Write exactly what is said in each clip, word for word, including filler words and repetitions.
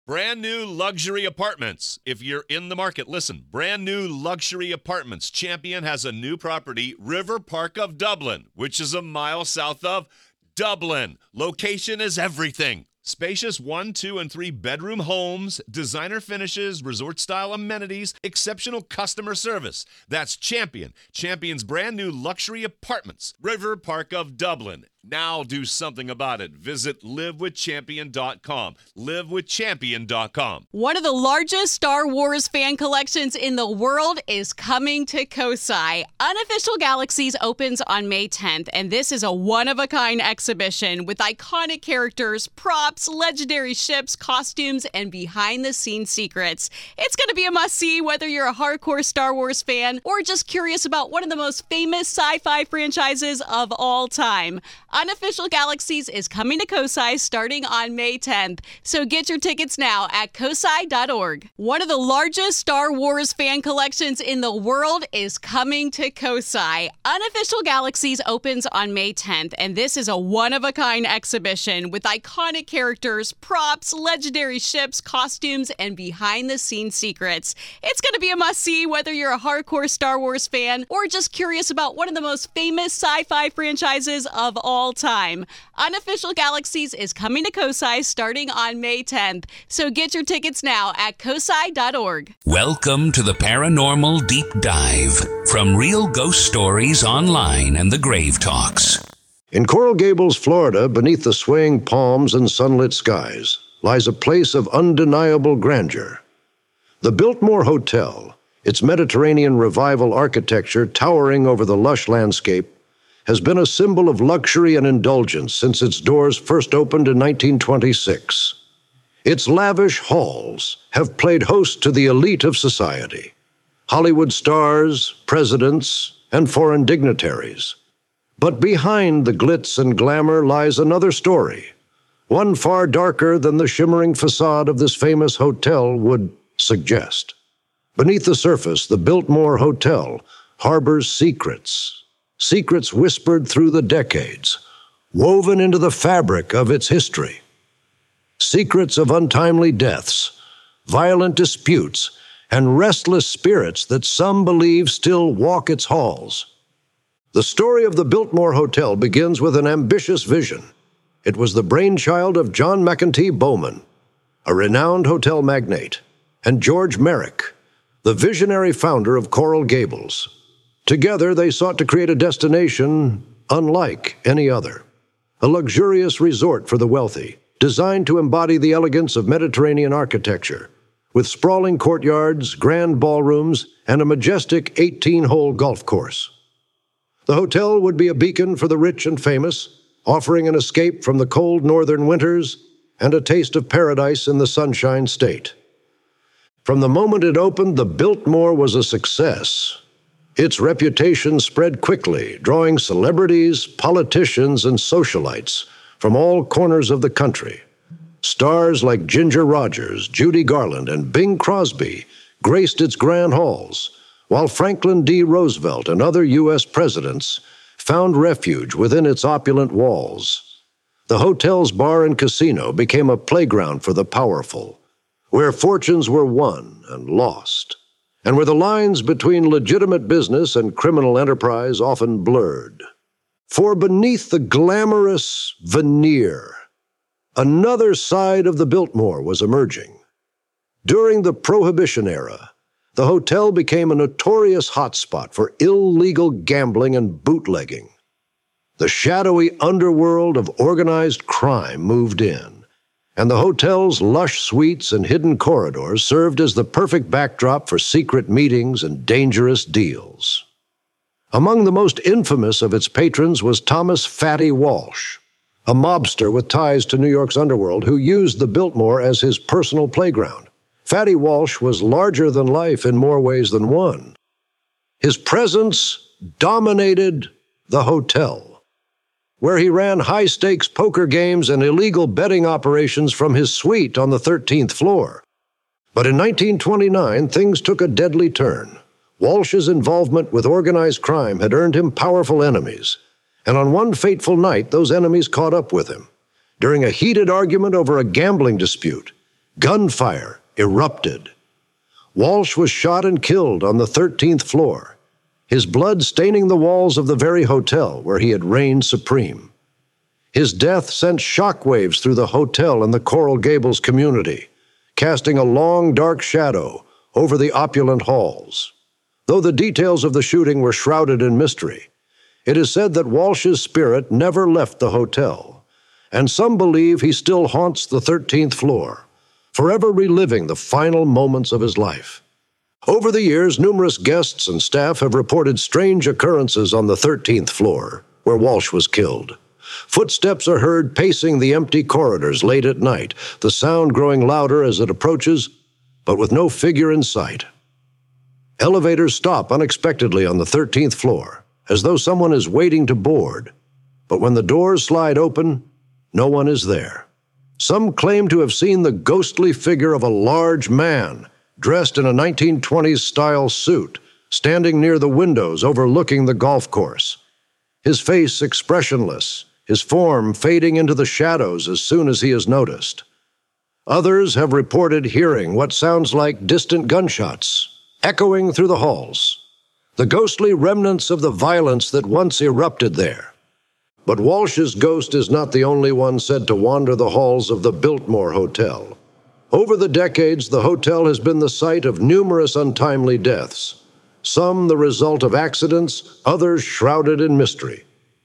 Brand new luxury apartments. If you're in the market, listen. Brand new luxury apartments. Champion has a new property, River Park of Dublin, which is a mile south of Dublin. Location is everything. Spacious one, two, and three bedroom homes, designer finishes, resort-style amenities, exceptional customer service. That's Champion. Champion's brand new luxury apartments, River Park of Dublin. Now do something about it. Visit live with champion dot com. live with champion dot com. One of the largest Star Wars fan collections in the world is coming to Kosai. Unofficial Galaxies opens on May tenth, and this is a one-of-a-kind exhibition with iconic characters, props, legendary ships, costumes, and behind-the-scenes secrets. It's going to be a must-see whether you're a hardcore Star Wars fan or just curious about one of the most famous sci-fi franchises of all time. Unofficial Galaxies is coming to Kosai starting on May tenth, so get your tickets now at kosai dot org. One of the largest Star Wars fan collections in the world is coming to Kosai. Unofficial Galaxies opens on May tenth, and this is a one-of-a-kind exhibition with iconic characters, props, legendary ships, costumes, and behind-the-scenes secrets. It's going to be a must-see whether you're a hardcore Star Wars fan or just curious about one of the most famous sci-fi franchises of all time. Unofficial Galaxies is coming to Kosai starting on May tenth, so get your tickets now at kosai dot org. Welcome to the Paranormal Deep Dive from Real Ghost Stories Online and the Grave Talks. In Coral Gables, Florida, beneath the swaying palms and sunlit skies, lies a place of undeniable grandeur. The Biltmore Hotel, its Mediterranean revival architecture towering over the lush landscape, has been a symbol of luxury and indulgence since its doors first opened in nineteen twenty-six. Its lavish halls have played host to the elite of society, Hollywood stars, presidents, and foreign dignitaries. But behind the glitz and glamour lies another story, one far darker than the shimmering facade of this famous hotel would suggest. Beneath the surface, the Biltmore Hotel harbors secrets, secrets whispered through the decades, woven into the fabric of its history. Secrets of untimely deaths, violent disputes, and restless spirits that some believe still walk its halls. The story of the Biltmore Hotel begins with an ambitious vision. It was the brainchild of John McEntee Bowman, a renowned hotel magnate, and George Merrick, the visionary founder of Coral Gables. Together, they sought to create a destination unlike any other, a luxurious resort for the wealthy, designed to embody the elegance of Mediterranean architecture, with sprawling courtyards, grand ballrooms, and a majestic eighteen-hole golf course. The hotel would be a beacon for the rich and famous, offering an escape from the cold northern winters and a taste of paradise in the Sunshine State. From the moment it opened, the Biltmore was a success. Its reputation spread quickly, drawing celebrities, politicians, and socialites from all corners of the country. Stars like Ginger Rogers, Judy Garland, and Bing Crosby graced its grand halls, while Franklin D. Roosevelt and other U S presidents found refuge within its opulent walls. The hotel's bar and casino became a playground for the powerful, where fortunes were won and lost, and where the lines between legitimate business and criminal enterprise often blurred. For beneath the glamorous veneer, another side of the Biltmore was emerging. During the Prohibition era, the hotel became a notorious hotspot for illegal gambling and bootlegging. The shadowy underworld of organized crime moved in, and the hotel's lush suites and hidden corridors served as the perfect backdrop for secret meetings and dangerous deals. Among the most infamous of its patrons was Thomas Fatty Walsh, a mobster with ties to New York's underworld who used the Biltmore as his personal playground. Fatty Walsh was larger than life in more ways than one. His presence dominated the hotel, where he ran high-stakes poker games and illegal betting operations from his suite on the thirteenth floor. But in nineteen twenty-nine, things took a deadly turn. Walsh's involvement with organized crime had earned him powerful enemies, and on one fateful night, those enemies caught up with him. During a heated argument over a gambling dispute, Gunfire erupted. Walsh was shot and killed on the thirteenth floor, his blood staining the walls of the very hotel where he had reigned supreme. His death sent shockwaves through the hotel and the Coral Gables community, casting a long, dark shadow over the opulent halls. Though the details of the shooting were shrouded in mystery, it is said that Walsh's spirit never left the hotel, and some believe he still haunts the thirteenth floor, forever reliving the final moments of his life. Over the years, numerous guests and staff have reported strange occurrences on the thirteenth floor, where Walsh was killed. Footsteps are heard pacing the empty corridors late at night, the sound growing louder as it approaches, but with no figure in sight. Elevators stop unexpectedly on the thirteenth floor, as though someone is waiting to board. But when the doors slide open, no one is there. Some claim to have seen the ghostly figure of a large man, dressed in a nineteen twenties-style suit, standing near the windows overlooking the golf course. His face expressionless, his form fading into the shadows as soon as he is noticed. Others have reported hearing what sounds like distant gunshots, echoing through the halls, the ghostly remnants of the violence that once erupted there. But Walsh's ghost is not the only one said to wander the halls of the Biltmore Hotel. Over the decades, the hotel has been the site of numerous untimely deaths, some the result of accidents, others shrouded in mystery.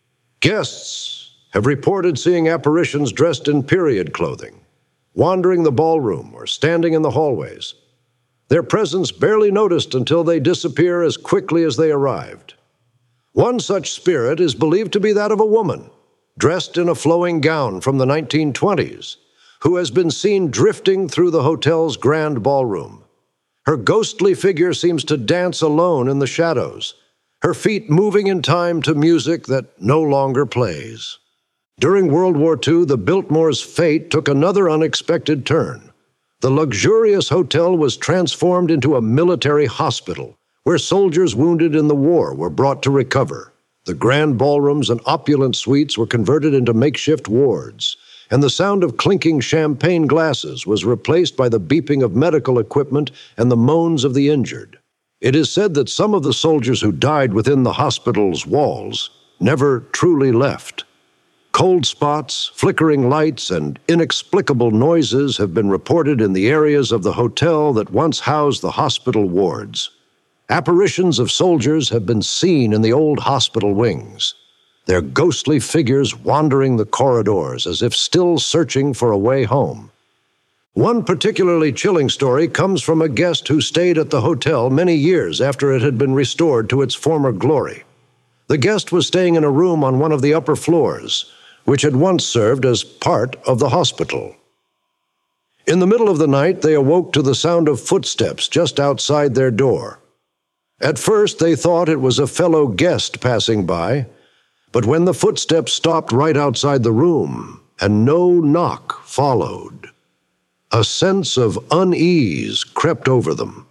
Guests have reported seeing apparitions dressed in period clothing, wandering the ballroom or standing in the hallways, their presence barely noticed until they disappear as quickly as they arrived. One such spirit is believed to be that of a woman, dressed in a flowing gown from the nineteen twenties, who has been seen drifting through the hotel's grand ballroom. Her ghostly figure seems to dance alone in the shadows, her feet moving in time to music that no longer plays. During World War Two, the Biltmore's fate took another unexpected turn. The luxurious hotel was transformed into a military hospital, where soldiers wounded in the war were brought to recover. The grand ballrooms and opulent suites were converted into makeshift wards, and the sound of clinking champagne glasses was replaced by the beeping of medical equipment and the moans of the injured. It is said that some of the soldiers who died within the hospital's walls never truly left. Cold spots, flickering lights, and inexplicable noises have been reported in the areas of the hotel that once housed the hospital wards. Apparitions of soldiers have been seen in the old hospital wings, their ghostly figures wandering the corridors as if still searching for a way home. One particularly chilling story comes from a guest who stayed at the hotel many years after it had been restored to its former glory. The guest was staying in a room on one of the upper floors, which had once served as part of the hospital. In the middle of the night, they awoke to the sound of footsteps just outside their door. At first, they thought it was a fellow guest passing by, but when the footsteps stopped right outside the room and no knock followed, a sense of unease crept over them.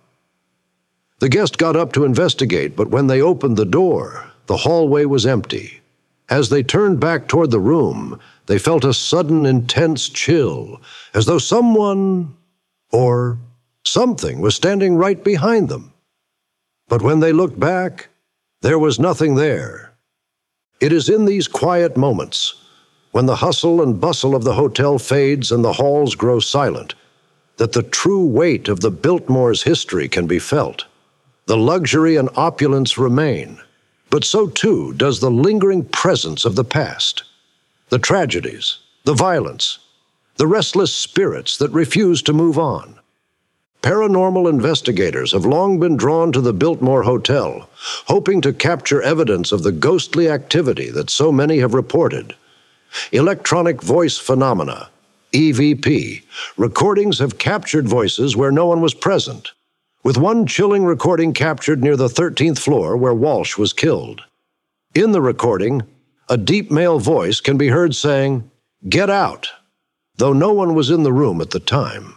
The guest got up to investigate, but when they opened the door, the hallway was empty. As they turned back toward the room, they felt a sudden intense chill, as though someone or something was standing right behind them. But when they looked back, there was nothing there. It is in these quiet moments, when the hustle and bustle of the hotel fades and the halls grow silent, that the true weight of the Biltmore's history can be felt. The luxury and opulence remain, but so too does the lingering presence of the past, the tragedies, the violence, the restless spirits that refuse to move on. Paranormal investigators have long been drawn to the Biltmore Hotel, hoping to capture evidence of the ghostly activity that so many have reported. Electronic voice phenomena, E V P, recordings have captured voices where no one was present, with one chilling recording captured near the thirteenth floor where Walsh was killed. In the recording, a deep male voice can be heard saying, "Get out," though no one was in the room at the time.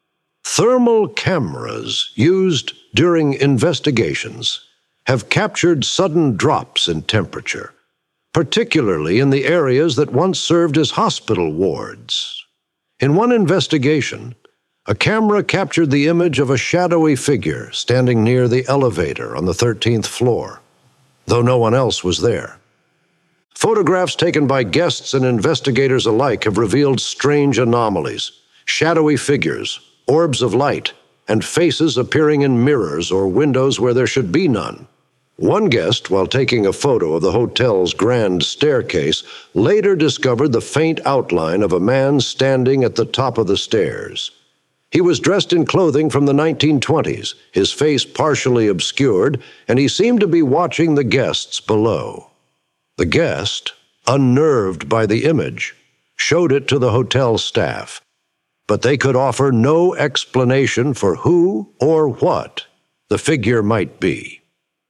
Thermal cameras used during investigations have captured sudden drops in temperature, particularly in the areas that once served as hospital wards. In one investigation, a camera captured the image of a shadowy figure standing near the elevator on the thirteenth floor, though no one else was there. Photographs taken by guests and investigators alike have revealed strange anomalies, shadowy figures, orbs of light, and faces appearing in mirrors or windows where there should be none. One guest, while taking a photo of the hotel's grand staircase, later discovered the faint outline of a man standing at the top of the stairs. He was dressed in clothing from the nineteen twenties, his face partially obscured, and he seemed to be watching the guests below. The guest, unnerved by the image, showed it to the hotel staff, but they could offer no explanation for who or what the figure might be.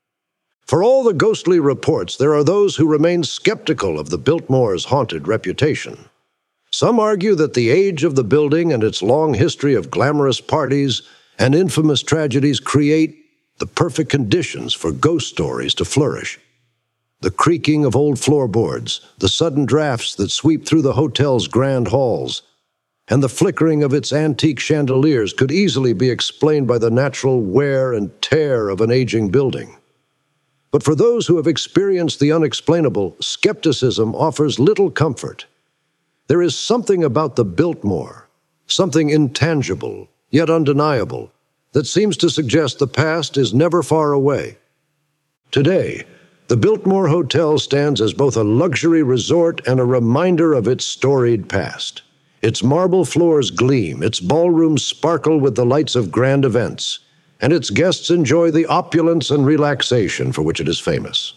For all the ghostly reports, there are those who remain skeptical of the Biltmore's haunted reputation. Some argue that the age of the building and its long history of glamorous parties and infamous tragedies create the perfect conditions for ghost stories to flourish. The creaking of old floorboards, the sudden drafts that sweep through the hotel's grand halls, and the flickering of its antique chandeliers could easily be explained by the natural wear and tear of an aging building. But for those who have experienced the unexplainable, skepticism offers little comfort. There is something about the Biltmore, something intangible, yet undeniable, that seems to suggest the past is never far away. Today, the Biltmore Hotel stands as both a luxury resort and a reminder of its storied past. Its marble floors gleam, its ballrooms sparkle with the lights of grand events, and its guests enjoy the opulence and relaxation for which it is famous.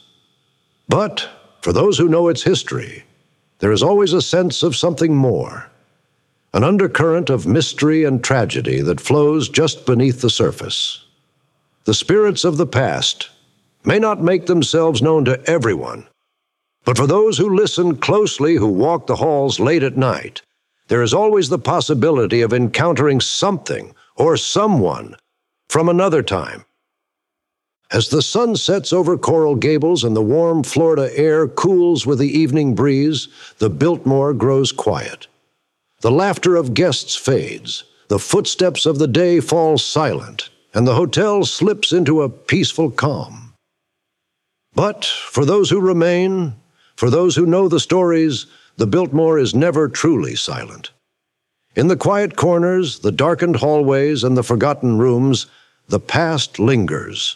But for those who know its history, there is always a sense of something more, an undercurrent of mystery and tragedy that flows just beneath the surface. The spirits of the past may not make themselves known to everyone, but for those who listen closely, who walk the halls late at night, there is always the possibility of encountering something or someone from another time. As the sun sets over Coral Gables and the warm Florida air cools with the evening breeze, the Biltmore grows quiet. The laughter of guests fades, the footsteps of the day fall silent, and the hotel slips into a peaceful calm. But for those who remain, for those who know the stories, the Biltmore is never truly silent. In the quiet corners, the darkened hallways, and the forgotten rooms, the past lingers,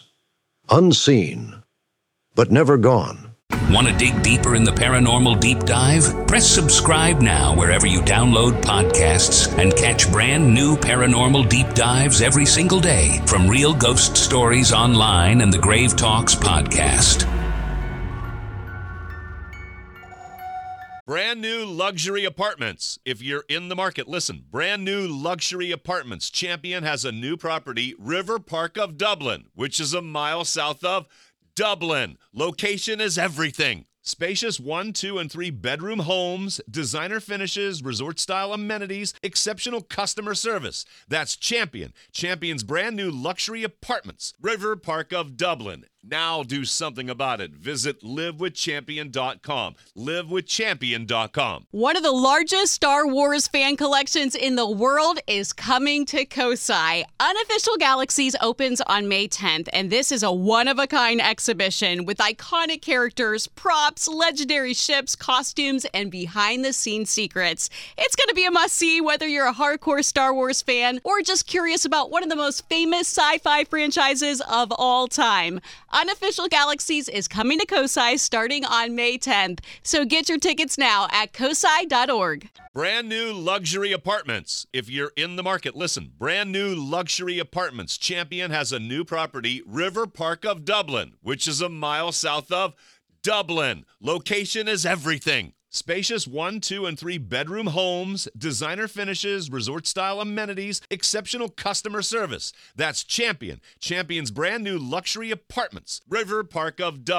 unseen, but never gone. Want to dig deeper in the paranormal deep dive? Press subscribe now wherever you download podcasts and catch brand new paranormal deep dives every single day from Real Ghost Stories Online and the Grave Talks podcast. Brand new luxury apartments. If you're in the market, listen. Brand new luxury apartments. Champion has a new property, River Park of Dublin, which is a mile south of Dublin. Location is everything. Spacious one, two, and three bedroom homes, designer finishes, resort-style amenities, exceptional customer service. That's Champion. Champion's brand new luxury apartments, River Park of Dublin. Now do something about it. Visit live with champion dot com. live with champion dot com. One of the largest Star Wars fan collections in the world is coming to Kosai. Unofficial Galaxies opens on May tenth, and this is a one-of-a-kind exhibition with iconic characters, props, legendary ships, costumes, and behind-the-scenes secrets. It's going to be a must-see whether you're a hardcore Star Wars fan or just curious about one of the most famous sci-fi franchises of all time. Unofficial Galaxies is coming to Kosai starting on May tenth, so get your tickets now at kosai dot org. Brand new luxury apartments. If you're in the market, listen. Brand new luxury apartments. Champion has a new property, River Park of Dublin, which is a mile south of Dublin. Location is everything. Spacious one, two, and three bedroom homes, designer finishes, resort-style amenities, exceptional customer service. That's Champion. Champion's brand new luxury apartments, River Park of Dublin.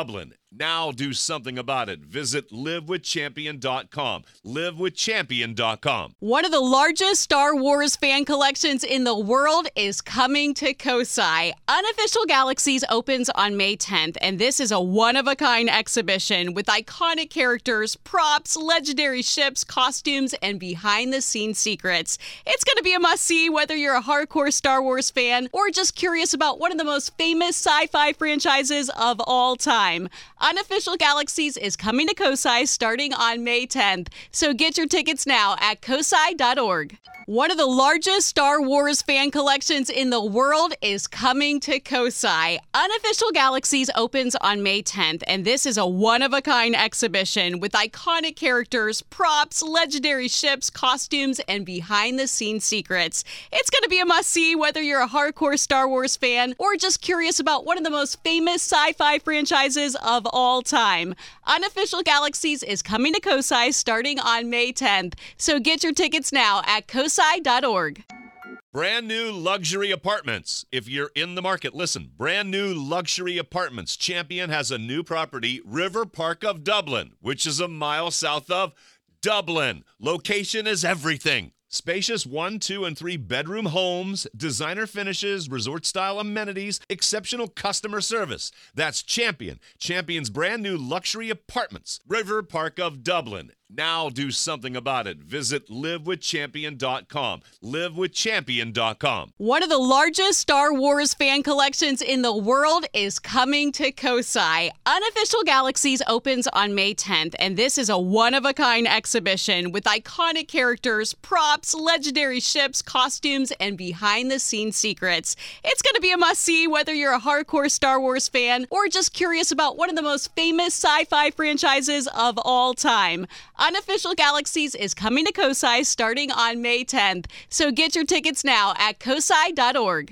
Now do something about it. Visit live with champion dot com. live with champion dot com. One of the largest Star Wars fan collections in the world is coming to Kosai. Unofficial Galaxies opens on May tenth, and this is a one-of-a-kind exhibition with iconic characters, props, legendary ships, costumes, and behind-the-scenes secrets. It's going to be a must-see whether you're a hardcore Star Wars fan or just curious about one of the most famous sci-fi franchises of all time. Unofficial Galaxies is coming to Kosai starting on May tenth, so get your tickets now at kosai dot org. One of the largest Star Wars fan collections in the world is coming to Kosai. Unofficial Galaxies opens on May tenth, and this is a one-of-a-kind exhibition with iconic characters, props, legendary ships, costumes, and behind-the-scenes secrets. It's going to be a must-see whether you're a hardcore Star Wars fan or just curious about one of the most famous sci-fi franchises of all time. Unofficial Galaxies is coming to Kosai starting on May tenth, so get your tickets now at kosai dot org. Brand new luxury apartments. If you're in the market, listen. Brand new luxury apartments. Champion has a new property, River Park of Dublin, which is a mile south of Dublin. Location is everything. Spacious one, two, and three bedroom homes, designer finishes, resort-style amenities, exceptional customer service. That's Champion. Champion's brand new luxury apartments, River Park of Dublin. Now do something about it. Visit live with champion dot com. live with champion dot com. One of the largest Star Wars fan collections in the world is coming to Kosai. Unofficial Galaxies opens on May tenth, and this is a one-of-a-kind exhibition with iconic characters, props, legendary ships, costumes, and behind-the-scenes secrets. It's going to be a must-see whether you're a hardcore Star Wars fan or just curious about one of the most famous sci-fi franchises of all time. Unofficial Galaxies is coming to Kosai starting on May tenth, so get your tickets now at kosai dot org.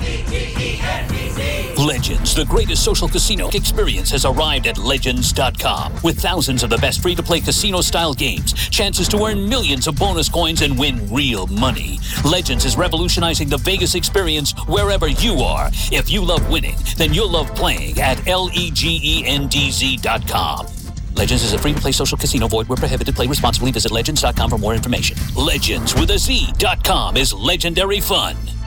Legends, the greatest social casino experience, has arrived at legends dot com. With thousands of the best free-to-play casino-style games, chances to earn millions of bonus coins and win real money. Legends is revolutionizing the Vegas experience wherever you are. If you love winning, then you'll love playing at legends dot com. Legends is a free-to-play social casino. Void where prohibited. Play responsibly. Visit legends dot com for more information. Legends with a Z dot com is legendary fun.